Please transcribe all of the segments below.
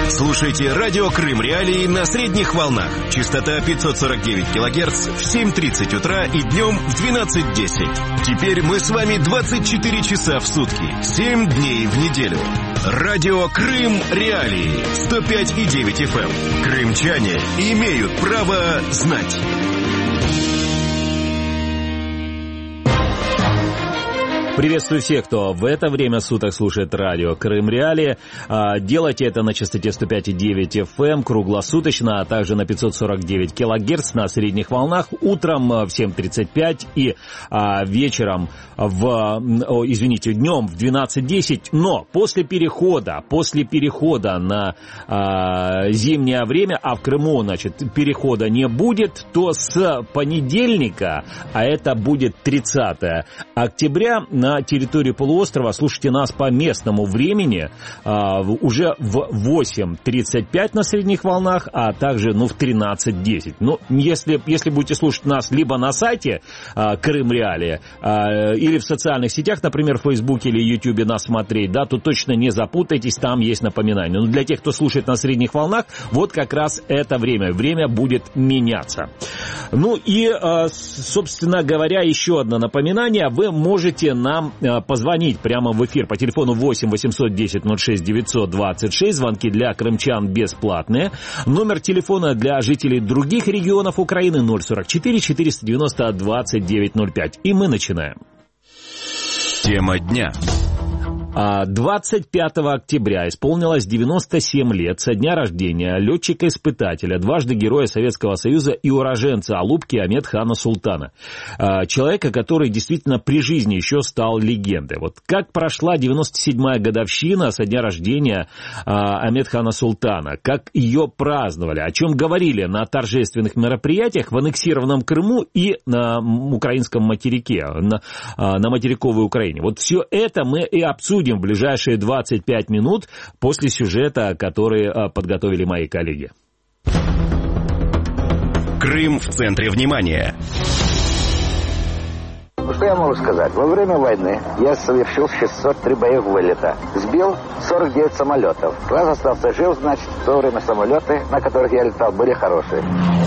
Слушайте радио Крым Реалии на средних волнах. Частота 549 килогерц в 7:30 утра и днем в 12:10. Теперь мы с вами 24 часа в сутки, 7 дней в неделю. Радио Крым Реалии 105,9 FM. Крымчане имеют право знать. Приветствую всех, кто в это время суток слушает радио Крым Реалии. Делайте это на частоте 105,9 FM круглосуточно, а также на 549 килогерц на средних волнах утром в 7:35 и вечером днем в 12:10. Но после перехода на зимнее время, а в Крыму, перехода не будет, то с понедельника, а это будет 30 октября, на территории полуострова слушайте нас по местному времени уже в 8:35 на средних волнах, а также в 13:10. Если будете слушать нас либо на сайте Крым Реалии или в социальных сетях, например, в Фейсбуке или Ютубе нас смотреть, да, то точно не запутайтесь, там есть напоминание. Но для тех, кто слушает на средних волнах, вот как раз это время будет меняться. Собственно говоря, еще одно напоминание. Вы можете нам позвонить прямо в эфир по телефону 8 810 06 926. Звонки для крымчан бесплатные. Номер телефона для жителей других регионов Украины 044 490 2905. И мы начинаем. Тема дня. 25 октября исполнилось 97 лет со дня рождения летчика-испытателя, дважды Героя Советского Союза и уроженца Алупки Амедхана Султана. Человека, который действительно при жизни еще стал легендой. Вот как прошла 97-я годовщина со дня рождения Амедхана Султана, как ее праздновали, о чем говорили на торжественных мероприятиях в аннексированном Крыму и на украинском материке, на материковой Украине. Вот все это мы и обсудим в ближайшие 25 минут после сюжета, который подготовили мои коллеги. Крым в центре внимания. Что я могу сказать? Во время войны я совершил 603 боевых вылета. Сбил 49 самолетов. Раз остался жив, значит, в то время самолеты, на которых я летал, были хорошие.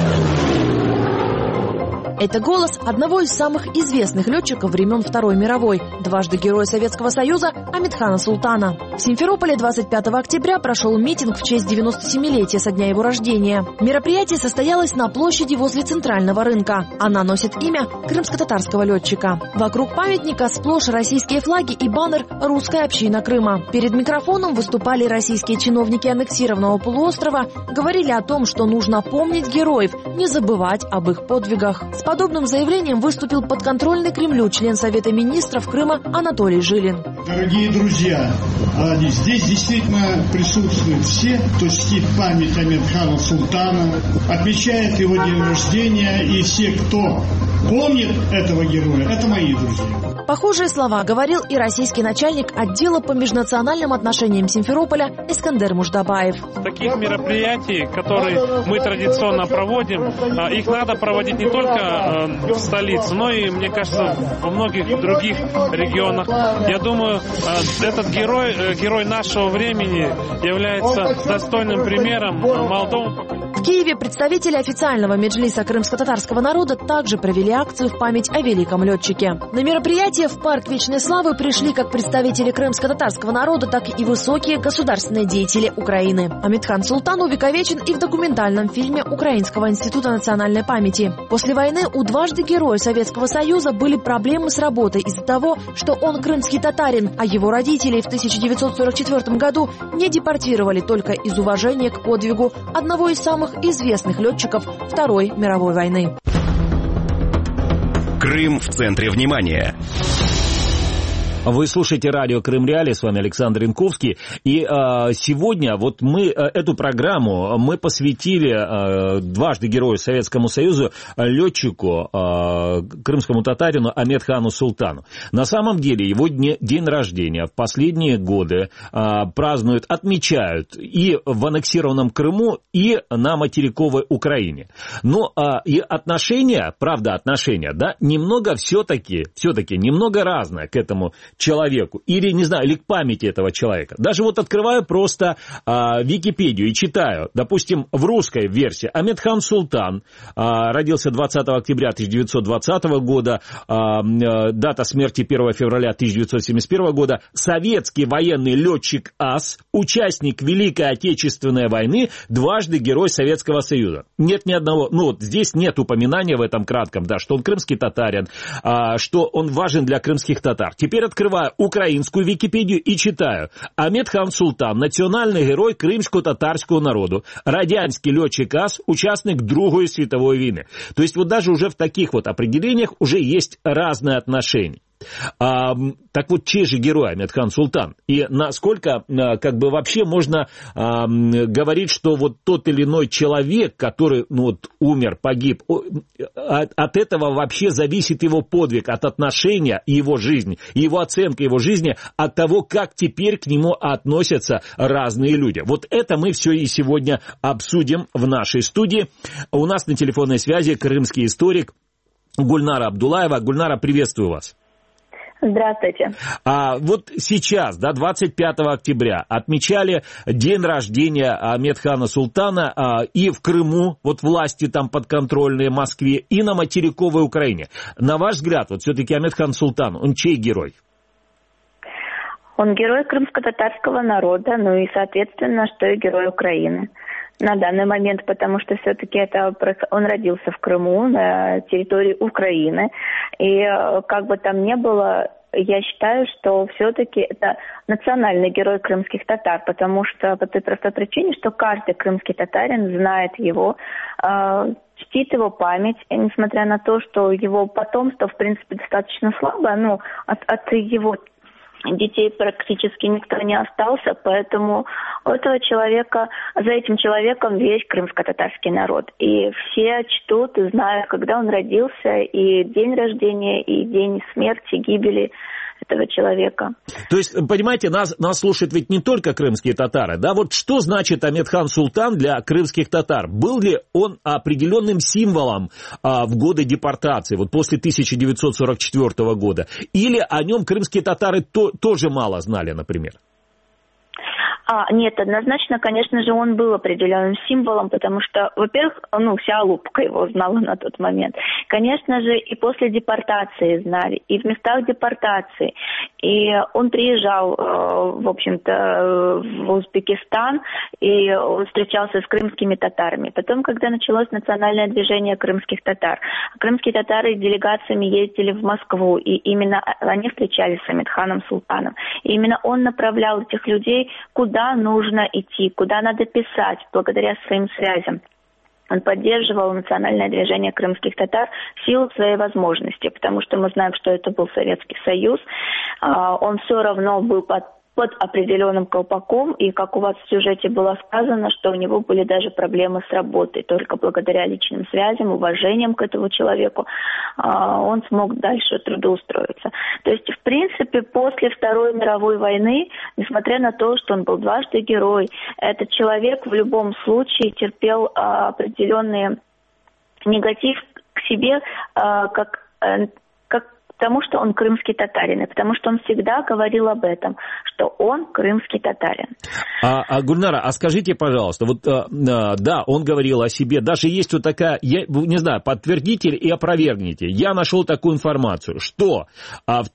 Это голос одного из самых известных летчиков времен Второй мировой, дважды Героя Советского Союза Амедхана Султана. В Симферополе 25 октября прошел митинг в честь 97-летия со дня его рождения. Мероприятие состоялось на площади возле Центрального рынка. Она носит имя крымско-татарского летчика. Вокруг памятника сплошь российские флаги и баннер «Русская община Крыма». Перед микрофоном выступали российские чиновники аннексированного полуострова, говорили о том, что нужно помнить героев, не забывать об их подвигах. С подобным заявлением выступил подконтрольный Кремлю член Совета министров Крыма Анатолий Жилин. Дорогие друзья, здесь действительно присутствуют все, кто чтит память Амедхана Султана, отмечает его день рождения, и все, кто помнит этого героя, это мои друзья. Похожие слова говорил и российский начальник отдела по межнациональным отношениям Симферополя Искандер Муждабаев. Таких мероприятий, которые мы традиционно проводим, их надо проводить не только в столице, но и, мне кажется, во многих других регионах. Я думаю, этот герой нашего времени является достойным примером молодому поколению. В Киеве представители официального меджлиса крымско-татарского народа также провели акцию в память о великом летчике. На мероприятие в Парк Вечной Славы пришли как представители крымско-татарского народа, так и высокие государственные деятели Украины. Амедхан Султан увековечен и в документальном фильме Украинского института национальной памяти. После войны у дважды Героя Советского Союза были проблемы с работой из-за того, что он крымский татарин, а его родителей в 1944 году не депортировали только из уважения к подвигу одного из самых известных летчиков Второй мировой войны. Крым в центре внимания. Вы слушаете радио Крым Реалии, с вами Александр Янковский. И сегодня вот мы эту программу мы посвятили дважды Герою Советскому Союзу, летчику, крымскому татарину Амедхану Султану. На самом деле его день рождения в последние годы празднуют, отмечают и в аннексированном Крыму, и на материковой Украине. Но и отношения, правда, да, немного все-таки немного разное к этому человеку, или, не знаю, или к памяти этого человека. Даже вот открываю просто Википедию и читаю, допустим, в русской версии Амедхан Султан, родился 20 октября 1920 года, дата смерти 1 февраля 1971 года, советский военный летчик ас, участник Великой Отечественной войны, дважды Герой Советского Союза. Нет ни одного, ну вот здесь нет упоминания в этом кратком, да, что он крымский татарин, что он важен для крымских татар. Теперь открываю украинскую Википедию и читаю. Амедхан Султан, национальный герой крымско-татарского народу, радянский летчик ас, участник Другой світової війни. То есть вот даже уже в таких вот определениях уже есть разные отношения. Так вот, чей же герой Амедхан Султан? И насколько как бы вообще можно говорить, что вот тот или иной человек, который ну, вот, умер, погиб, от этого вообще зависит его подвиг, от отношения его жизни, его оценка его жизни, от того, как теперь к нему относятся разные люди. Вот это мы все и сегодня обсудим в нашей студии. У нас на телефонной связи крымский историк Гульнара Абдуллаева. Гульнара, приветствую вас. Здравствуйте. Вот сейчас, да, 25 октября, отмечали день рождения Амедхана Султана и в Крыму, вот власти там подконтрольные Москве, и на материковой Украине. На ваш взгляд, вот все-таки Амедхан Султан, он чей герой? Он герой крымско-татарского народа, ну и, соответственно, что и герой Украины. На данный момент, потому что все-таки он родился в Крыму, на территории Украины. И как бы там ни было, я считаю, что все-таки это национальный герой крымских татар, потому что по той простой причине, что каждый крымский татарин знает его, чтит его память, и несмотря на то, что его потомство, в принципе, достаточно слабое, ну, от его детей практически никто не остался, поэтому у этого человека, за этим человеком весь крымско-татарский народ. И все чтут и знают, когда он родился, и день рождения, и день смерти, гибели этого человека. То есть, понимаете, нас слушают ведь не только крымские татары, да? Вот что значит Амедхан Султан для крымских татар? Был ли он определенным символом в годы депортации, вот после 1944 года? Или о нем крымские татары тоже мало знали, например? Нет, однозначно, конечно же, он был определенным символом, потому что, во-первых, вся Алупка его знала на тот момент. Конечно же, и после депортации знали, и в местах депортации. И он приезжал, в общем-то, в Узбекистан, и он встречался с крымскими татарами. Потом, когда началось национальное движение крымских татар, крымские татары делегациями ездили в Москву, и именно они встречались с Амедханом Султаном. И именно он направлял этих людей, куда нужно идти, куда надо писать, благодаря своим связям. Он поддерживал национальное движение крымских татар в силу своей возможности, потому что мы знаем, что это был Советский Союз. Он все равно был под определенным колпаком, и как у вас в сюжете было сказано, что у него были даже проблемы с работой. Только благодаря личным связям, уважением к этому человеку он смог дальше трудоустроиться. То есть, в принципе, после Второй мировой войны, несмотря на то, что он был дважды герой, этот человек в любом случае терпел определенный негатив к себе, как потому что он крымский татарин, и потому что он всегда говорил об этом, что он крымский татарин. Гульнара, скажите, пожалуйста, вот да, он говорил о себе, даже есть вот такая, я не знаю, подтвердите и опровергните, я нашел такую информацию, что в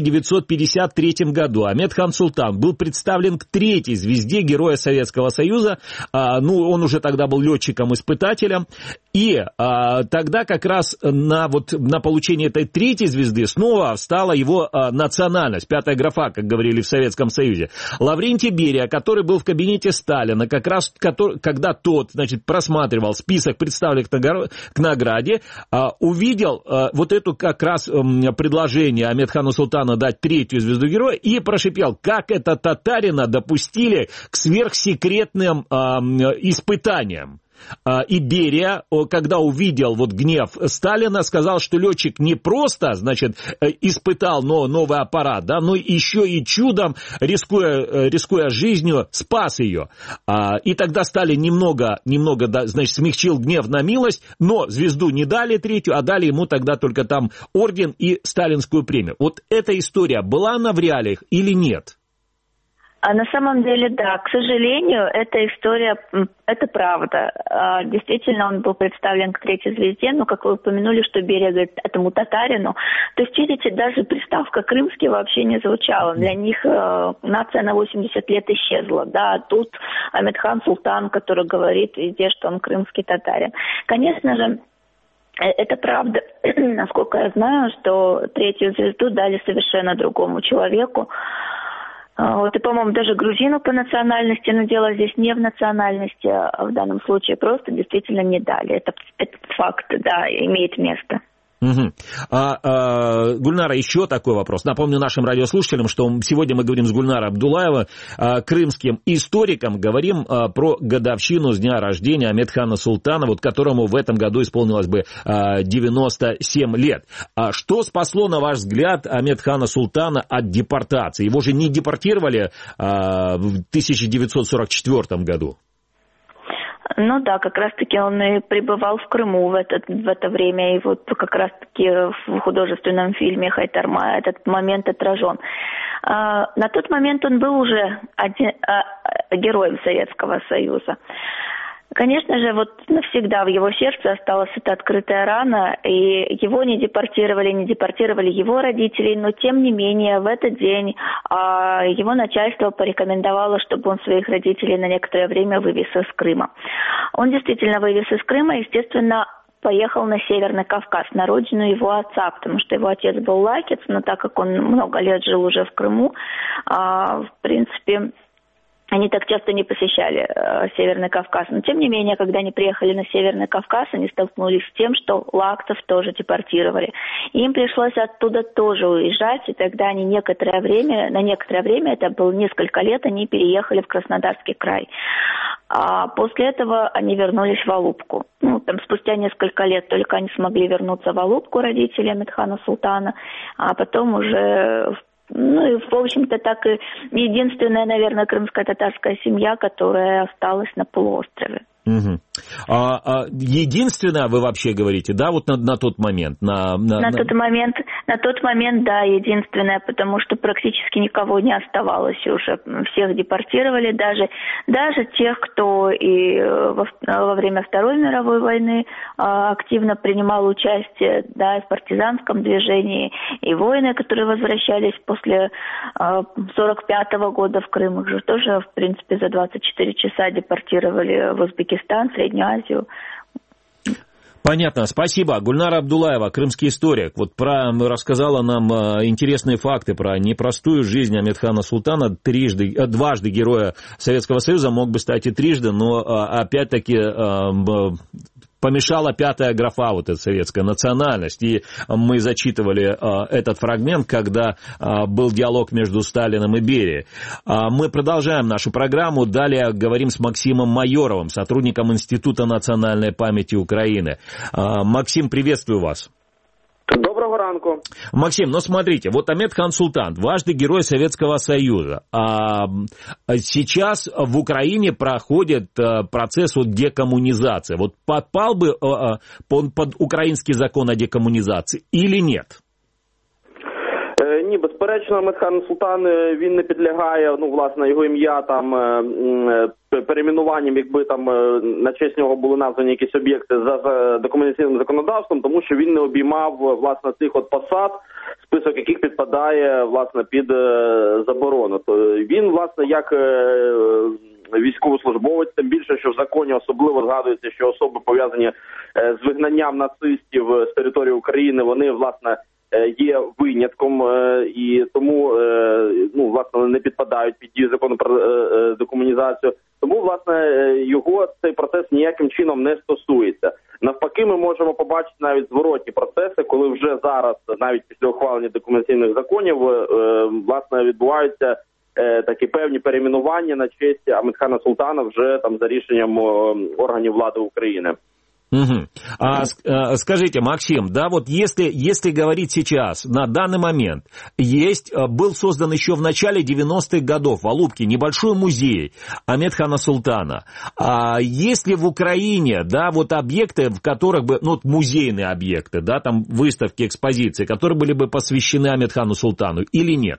1953 году Амедхан Султан был представлен к 3-й звезде Героя Советского Союза, он уже тогда был летчиком-испытателем, и тогда как раз на получение этой 3-й звезды снова стала его национальность, 5-я графа, как говорили в Советском Союзе. Лаврентий Берия, который был в кабинете Сталина, как раз когда тот, просматривал список представленных к награде, увидел вот эту как раз предложение Амедхану Султану дать 3-ю звезду Героя и прошипел, как это татарина допустили к сверхсекретным испытаниям. И Берия, когда увидел вот гнев Сталина, сказал, что летчик не просто, значит, испытал новый аппарат, да, но еще и чудом, рискуя жизнью, спас ее. И тогда Сталин немного, значит, смягчил гнев на милость, но звезду не дали третью, а дали ему тогда только там орден и сталинскую премию. Вот эта история, была она в реалиях или нет? А на самом деле, да, к сожалению, эта история, это правда. Действительно, он был представлен к третьей звезде, но, как вы упомянули, что Берия говорит этому татарину. То есть, видите, даже приставка «крымский» вообще не звучала. Для них нация на 80 лет исчезла. Да, тут Амедхан Султан, который говорит везде, что он крымский татарин. Конечно же, это правда. Насколько я знаю, что третью звезду дали совершенно другому человеку. Вот, и, по-моему, даже грузину по национальности, но дело здесь не в национальности, а в данном случае просто действительно не дали. Этот факт, да, имеет место. Угу. Гульнара, еще такой вопрос. Напомню нашим радиослушателям, что сегодня мы говорим с Гульнарой Абдуллаевой, крымским историком, говорим про годовщину с дня рождения Амедхана Султана, вот которому в этом году исполнилось бы 97 лет. Что спасло, на ваш взгляд, Амедхана Султана от депортации? Его же не депортировали в 1944 году. Ну да, как раз-таки он и пребывал в Крыму в это время, и вот как раз-таки в художественном фильме Хайтарма этот момент отражен. На тот момент он был уже героем Советского Союза. Конечно же, вот навсегда в его сердце осталась эта открытая рана, и его не депортировали его родителей, но тем не менее в этот день его начальство порекомендовало, чтобы он своих родителей на некоторое время вывез из Крыма. Он действительно вывез из Крыма, естественно, поехал на Северный Кавказ, на родину его отца, потому что его отец был лакец, но так как он много лет жил уже в Крыму, в принципе, они так часто не посещали Северный Кавказ. Но, тем не менее, когда они приехали на Северный Кавказ, они столкнулись с тем, что лакцев тоже депортировали. И им пришлось оттуда тоже уезжать, и тогда они на некоторое время, это было несколько лет, они переехали в Краснодарский край. А после этого они вернулись в Алупку. Там спустя несколько лет только они смогли вернуться в Алупку, родители Амедхана Султана, а потом уже... и, в общем-то, так и единственная, наверное, крымско-татарская семья, которая осталась на полуострове. Угу. Единственное, вы вообще говорите, да, вот на тот момент? На тот момент, да, единственное, потому что практически никого не оставалось уже. Всех депортировали, даже тех, кто и во время Второй мировой войны активно принимал участие, да, в партизанском движении, и воины, которые возвращались после 45-го года в Крым, их же тоже, в принципе, за 24 часа депортировали в Узбекистан, Среднюю Азию. Понятно, спасибо. Гульнара Абдуллаева, крымский историк, рассказала нам интересные факты про непростую жизнь Амедхана Султана, дважды героя Советского Союза, мог бы стать и трижды, но опять-таки помешала пятая графа, вот эта советская национальность. И мы зачитывали этот фрагмент, когда был диалог между Сталиным и Берией. Мы продолжаем нашу программу. Далее говорим с Максимом Майоровым, сотрудником Института национальной памяти Украины. Максим, приветствую вас. Доброго ранку. Максим, смотрите, вот Амедхан Султан, дважды герой Советского Союза. Сейчас в Украине проходит процесс декоммунизации. Вот подпал бы он под украинский закон о декомунизации или нет? Ні, безперечно, Амедхан Султан, він не підлягає, власне, його ім'я там перейменуванням, якби там на честь нього були названі якісь об'єкти за декомунізаційним законодавством, тому що він не обіймав, власне, цих посад, список яких підпадає, власне, під заборону. То він, власне, як військовослужбовець, тим більше, що в законі особливо згадується, що особи пов'язані з вигнанням нацистів з території України, вони, власне, є винятком, і тому, власне, не підпадають під дію закону про декомунізацію. Тому, власне, його цей процес ніяким чином не стосується. Навпаки, ми можемо побачити навіть зворотні процеси, коли вже зараз, навіть після ухвалення декомунізаційних законів, власне, відбуваються такі певні перейменування на честь Амедхана Султана вже там за рішенням органів влади України. Угу. Скажите, Максим, да, вот если говорить сейчас, на данный момент, был создан еще в начале 90-х годов в Алупке небольшой музей Амедхана Султана. Есть ли в Украине, да, вот объекты, в которых бы, ну, музейные объекты, да, там выставки, экспозиции, которые были бы посвящены Амедхану Султану или нет?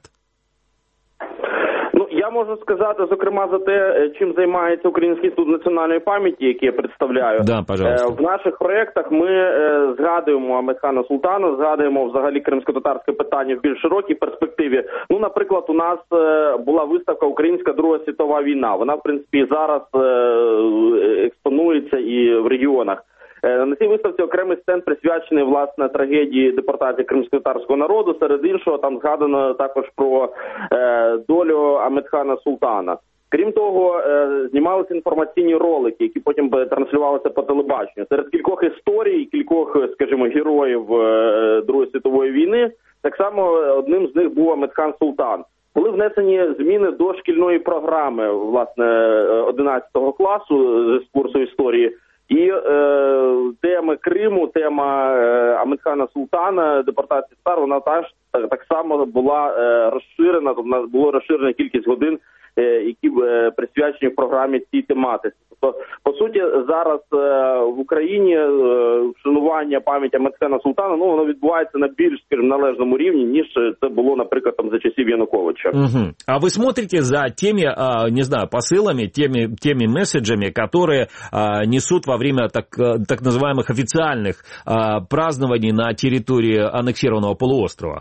Я можу сказати, зокрема, за те, чим займається Український інститут національної пам'яті, який я представляю. Да, пожалуйста. В наших проєктах ми згадуємо Амедхана Султана, згадуємо взагалі кримсько-татарське питання в більш широкій перспективі. Ну, наприклад, у нас була виставка «Українська Друга світова війна». Вона, в принципі, зараз експонується і в регіонах. На цій виставці окремий стенд присвячений, власне, трагедії депортації кримськотатарського народу. Серед іншого, там згадано також про долю Амедхана Султана. Крім того, знімалися інформаційні ролики, які потім транслювалися по телебаченню. Серед кількох історій, кількох, скажімо, героїв Другої світової війни, так само одним з них був Амедхан Султан. Були внесені зміни до шкільної програми, власне, 11 класу з курсу історії. І тема Криму, тема Амедхана Султана, депортації татар, вона так само була розширена, тобто було розширена кількість годин, які присвячені в програмі цій тематиці. Тобто, по суті, зараз в Україні вшанування пам'яті Амедхана Султана, ну, воно відбувається на більш, скажімо, належному рівні, ніж це було, наприклад, там за часів Януковича. Угу. А вы смотрите за теми, не знаю, посылами, теми месседжами, которые несут во время так называемых официальных празднований на территории аннексированного полуострова?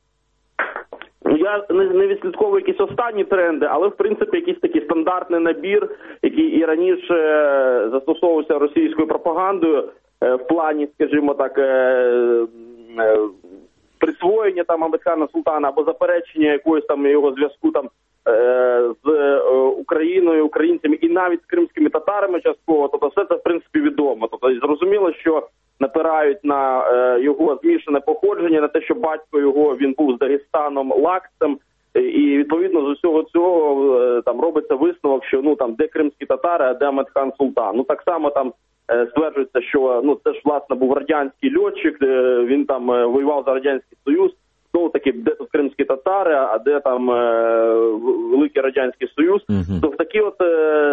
Я не відслідковую якісь останні тренди, але, в принципі, якийсь такий стандартний набір, який і раніше застосовувався російською пропагандою в плані, скажімо так, присвоєння там Амедхана Султана або заперечення якогось там його зв'язку там з Україною, українцями і навіть з кримськими татарами частково, тобто все це, в принципі, відомо. Тобто зрозуміло, що напирають на його змішане походження, на те, що батько його, він був з Дагестаном лакцем, і відповідно з усього цього там робиться висновок, що ну там де кримські татари, а де Амедхан Султан. Ну так само там стверджується, що ну це ж власне був радянський льотчик, він там воював за Радянський Союз. Знову таки, де тут кримські татари, а де там Великий Радянський Союз. То в такі от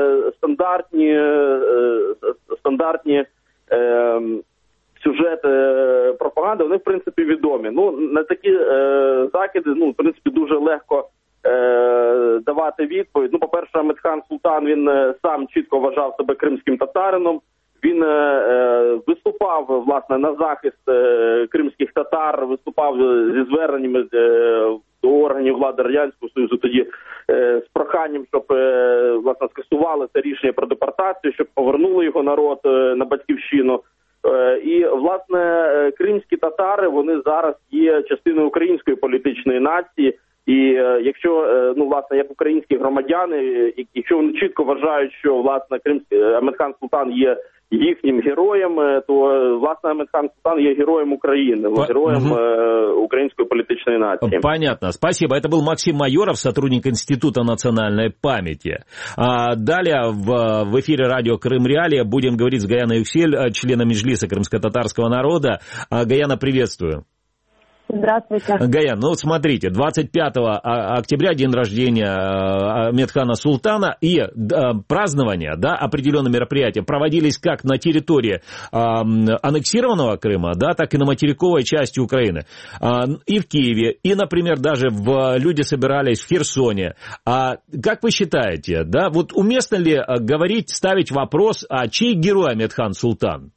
стандартні сюжети пропаганди, вони, в принципі, відомі. Ну, на такі закиди, ну, в принципі, дуже легко давати відповідь. Ну, по-перше, Амедхан Султан, він сам чітко вважав себе кримським татарином. Він виступав, власне, на захист кримських татар, виступав зі зверненнями до органів влади Радянського Союзу тоді з проханням, щоб, власне, скасували це рішення про депортацію, щоб повернули його народ на батьківщину. І, власне, кримські татари, вони зараз є частиною української політичної нації. І якщо, ну, власне, як українські громадяни, якщо вони чітко вважають, що, власне, Амедхан Султан є їхнім героєм, то, власне, Амедхан Султан є героєм України, героєм украинской политической нации. Понятно. Спасибо. Это был Максим Майоров, сотрудник Института национальной памяти. Далее в эфире радио «Крым Реалии» будем говорить с Гаяной Юксель, членом Меджлиса крымско-татарского народа. Гаяна, приветствую. Здравствуйте. Гаян, ну вот смотрите, 25 октября день рождения Амедхана Султана, и празднования, да, определенные мероприятия проводились как на территории аннексированного Крыма, да, так и на материковой части Украины. И в Киеве, и, например, даже люди собирались в Херсоне. Как вы считаете, да, вот уместно ли говорить, ставить вопрос, чей герой Амедхан Султан?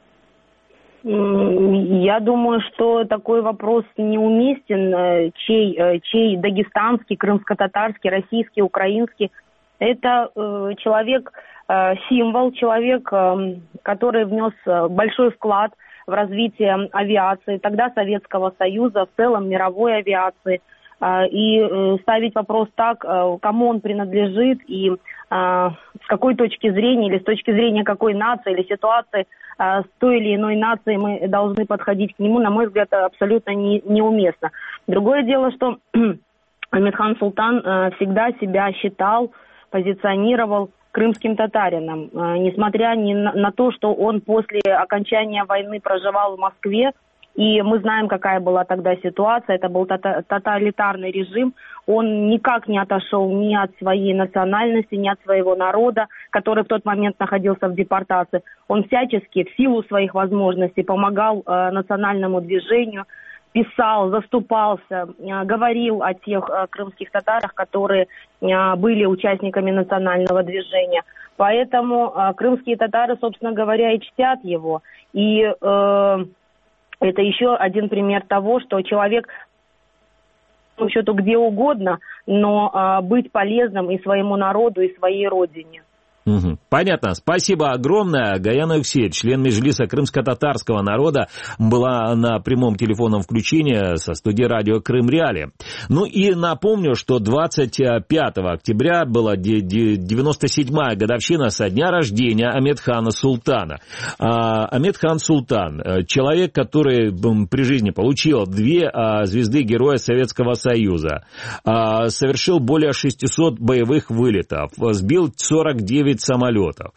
Я думаю, что такой вопрос неуместен, чей дагестанский, крымско-татарский, российский, украинский. Это человек-символ, человек, который внес большой вклад в развитие авиации, тогда Советского Союза, в целом мировой авиации. И ставить вопрос так, кому он принадлежит и с какой точки зрения или с точки зрения какой нации или ситуации с той или иной нацией мы должны подходить к нему, на мой взгляд, абсолютно неуместно. Другое дело, что Амедхан Султан всегда себя считал, позиционировал крымским татарином. Несмотря на то, что он после окончания войны проживал в Москве, и мы знаем, какая была тогда ситуация, это был тоталитарный режим, он никак не отошел ни от своей национальности, ни от своего народа, который в тот момент находился в депортации. Он всячески, в силу своих возможностей, помогал национальному движению, писал, заступался, говорил о тех крымских татарах, которые были участниками национального движения. Поэтому крымские татары, собственно говоря, и чтят его. И это еще один пример того, что человек, по счету, где угодно, но быть полезным и своему народу, и своей родине. Угу. Понятно. Спасибо огромное. Гаяна Юксеевич, член Меджлиса крымско-татарского народа, была на прямом телефонном включении со студии радио Крым-Реалии. Ну и напомню, что 25 октября была 97-я годовщина со дня рождения Амедхана Султана. Амедхан Султан, человек, который при жизни получил 2 звезды Героя Советского Союза, совершил более 600 боевых вылетов, сбил 49 самолетов.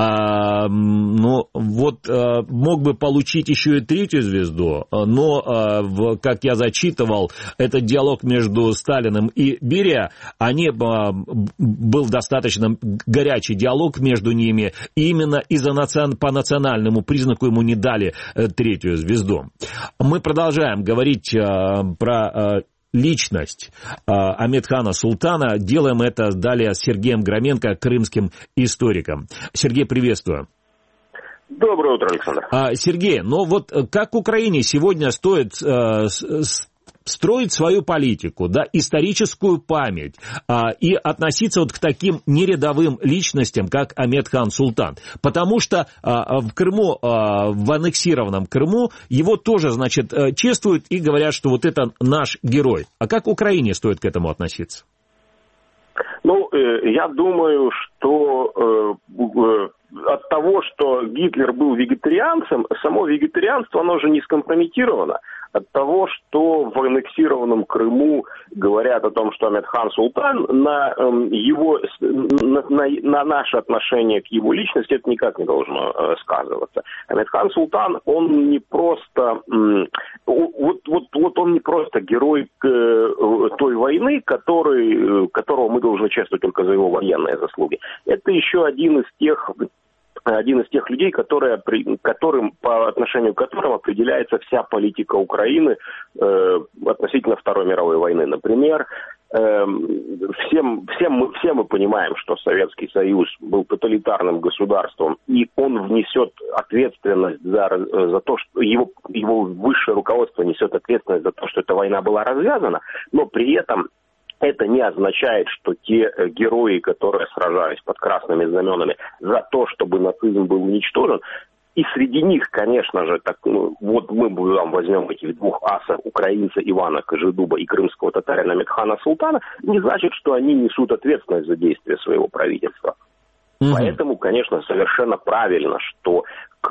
Мог бы получить еще и 3-ю звезду, но, как я зачитывал, этот диалог между Сталиным и Берия, был достаточно горячий диалог между ними, и именно по национальному признаку ему не дали 3-ю звезду. Мы продолжаем говорить про личность Амедхана Султана. Делаем это далее с Сергеем Громенко, крымским историком. Сергей, приветствую. Доброе утро, Александр. Сергей, как Украине сегодня стоит строить свою политику, да, историческую память и относиться к таким нерядовым личностям, как Амедхан Султан. Потому что в Крыму, в аннексированном Крыму, его тоже, чествуют и говорят, что это наш герой. А как Украине стоит к этому относиться? Я думаю, что от того, что Гитлер был вегетарианцем, само вегетарианство, оно же не скомпрометировано. От того, что в аннексированном Крыму говорят о том, что Амедхан Султан, на наше отношение к его личности, это никак не должно сказываться. Амедхан Султан, он не просто он не просто герой той войны, которого мы должны чествовать только за его военные заслуги. Это еще один из тех людей, по отношению к которым определяется вся политика Украины относительно Второй мировой войны. Например, все мы понимаем, что Советский Союз был тоталитарным государством, и он внесет ответственность за то, что его высшее руководство несет ответственность за то, что эта война была развязана, но при этом это не означает, что те герои, которые сражались под красными знаменами за то, чтобы нацизм был уничтожен, и среди них, конечно же, мы возьмем этих 2 асов, украинца Ивана Кожедуба и крымского татарина Амедхана Султана, не значит, что они несут ответственность за действия своего правительства. Поэтому, конечно, совершенно правильно, что к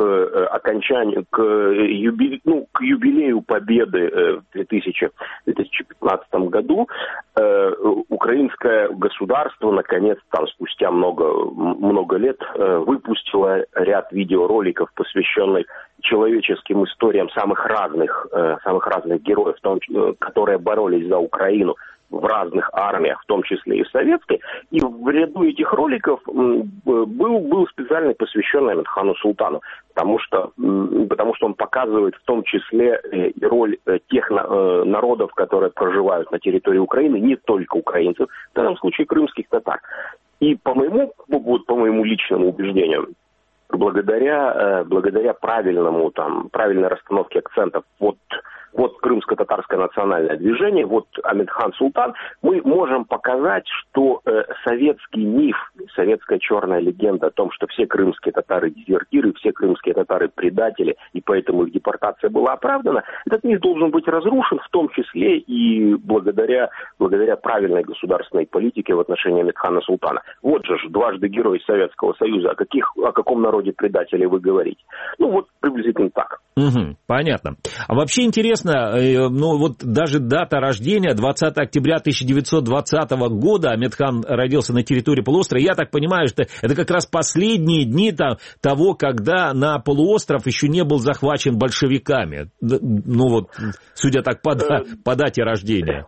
юбилею Победы в 2015 году украинское государство, наконец, спустя много лет, выпустило ряд видеороликов, посвященных человеческим историям самых разных героев, которые боролись за Украину в разных армиях, в том числе и в советской. И в ряду этих роликов был специально посвященный Амедхану Султану, потому что он показывает в том числе и роль тех народов, которые проживают на территории Украины, не только украинцев, в данном случае крымских татар. И по моему личному убеждению, благодаря правильной расстановке акцентов, крымско-татарское национальное движение, Амедхан Султан, мы можем показать, что советский миф, советская черная легенда о том, что все крымские татары дезертиры, все крымские татары предатели, и поэтому их депортация была оправдана, этот миф должен быть разрушен, в том числе и благодаря правильной государственной политике в отношении Амитхана Султана. Вот же дважды герой Советского Союза, о каком народе предателей вы говорите? Ну вот приблизительно так. Угу, понятно. А вообще интересно, ну вот даже дата рождения, 20 октября 1920 года, Амитхан родился на территории полуострова. Я так понимаю, что это как раз последние дни того, когда на полуостров еще не был захвачен большевиками. Ну вот, судя так по дате рождения.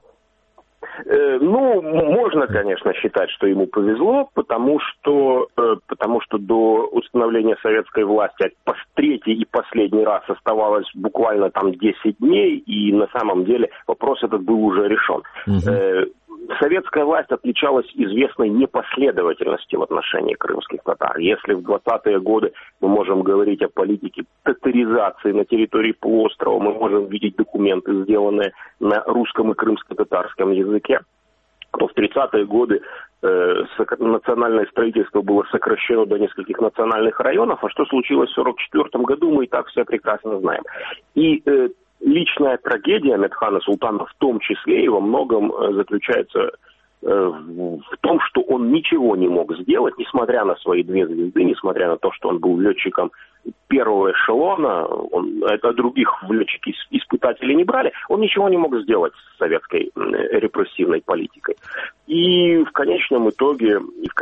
Ну, можно, конечно, считать, что ему повезло, потому что до установления советской власти третий и последний раз оставалось буквально там 10 дней, и на самом деле вопрос этот был уже решен. Советская власть отличалась известной непоследовательностью в отношении крымских татар. Если в 20-е годы мы можем говорить о политике татаризации на территории полуострова, мы можем видеть документы, сделанные на русском и крымско-татарском языке, то в 30-е годы национальное строительство было сокращено до нескольких национальных районов, а что случилось в 1944 году, мы и так все прекрасно знаем. И личная трагедия Амитхана Султана в том числе и во многом заключается в том, что он ничего не мог сделать, несмотря на свои 2 звезды, несмотря на то, что он был летчиком первого эшелона, других в летчики-испытатели не брали, он ничего не мог сделать с советской репрессивной политикой. И в конечном итоге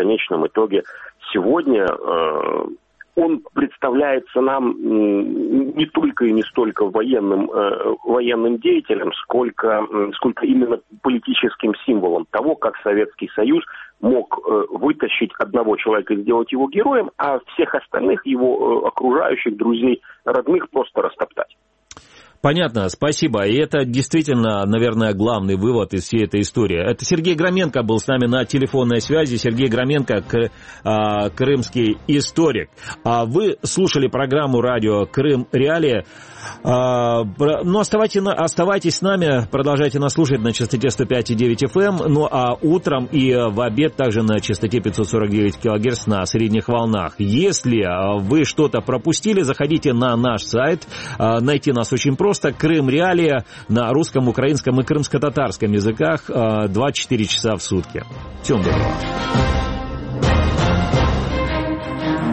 сегодня он представляется нам не только и не столько военным деятелем, сколько именно политическим символом того, как Советский Союз мог вытащить одного человека и сделать его героем, а всех остальных его окружающих, друзей, родных просто растоптать. Понятно, спасибо. И это действительно, наверное, главный вывод из всей этой истории. Это Сергей Громенко был с нами на телефонной связи. Сергей Громенко, крымский историк. Вы слушали программу радио «Крым. Реалии». Ну, оставайтесь с нами, продолжайте нас слушать на частоте 105,9 FM, ну а утром и в обед также на частоте 549 кГц на средних волнах. Если вы что-то пропустили, заходите на наш сайт, найти нас очень просто, Крым Реалии на русском, украинском и крымско-татарском языках 24 часа в сутки. Всем доброго.